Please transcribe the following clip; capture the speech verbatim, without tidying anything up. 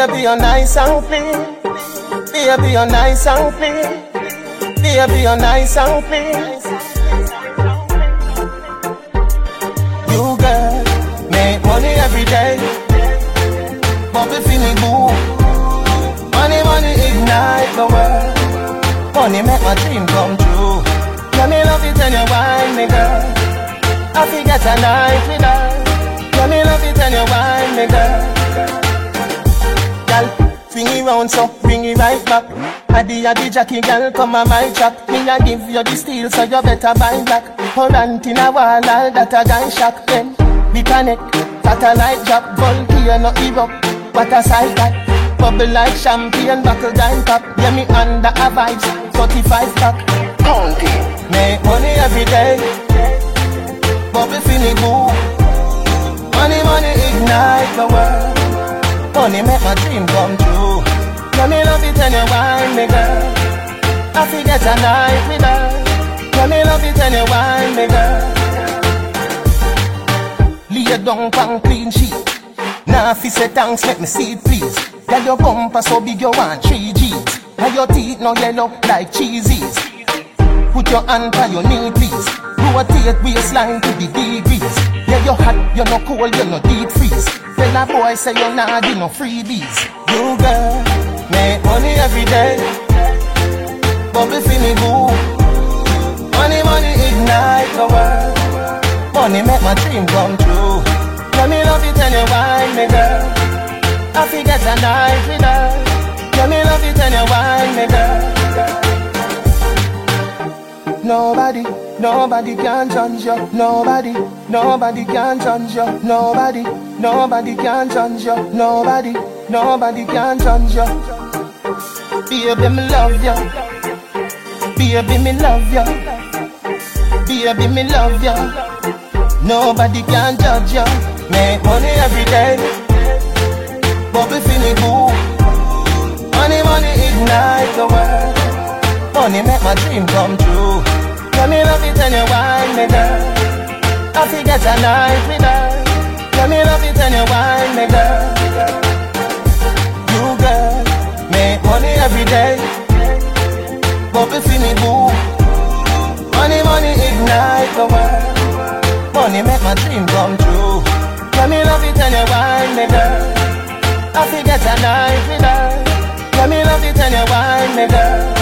Baby, you're nice and clean. Baby, you're nice and clean. Baby, you're nice and clean. You girl, make money every day. Bobby feeling boo. Money, money ignite the world. Money make my dream come true. Let me love it and you wine me girl. I forget a night with her. Let me love it and you wine me girl. Girl, swing it round so bring it right back. Addy addy Jackie girl come on my track. Me a give you the steel so you better buy black. Current in a wall all that a gun shock. Then we connect, satellite drop, volcano erupt. What a sight that. Bubble like champagne, buckle down pop. Yeah, me under a vibes, forty-five pack. County, make money every day. Bubble feeling boo. Money, money ignite the world. Money make my dream come true. Let me love it and you wine me girl. I forget a night with her. Let me love it and you wine me girl. Lay down pan clean sheet. Now if you say thanks, make me see it please. Girl, your bumper so big you want three G's. And your teeth no yellow like cheesies. Put your hand by your knee please. Rotate waistline to the degrees. Yeah, you're hot, you're no cold, you're no deep freeze. Tell a boy say you're not do no freebies. You girl, make money every day. Bubble feeling boo. Money, money ignite the world. Money make my dream come true. Let me love it and you wine me girl. I forget a night with her. Let me love it and you wine me girl. Nobody, nobody can judge you. Nobody, nobody can judge you. Nobody, nobody can judge you. Nobody, nobody can judge you. Baby, me love you. Baby, me love you. Baby, me love you. Nobody can judge you. Make money every day. Bubble feeling boo. Money, money ignite the world. Money make my dream come true. Let me love it and you wine me girl. I forget a night with her. Let me love it and you wine me girl. You girl, make money every day. Bubble feeling boo. Money, money ignite the world. Money make my dream come true. Let me love it and you wine me girl. I forget a night with her. Let me love it and you wine me girl.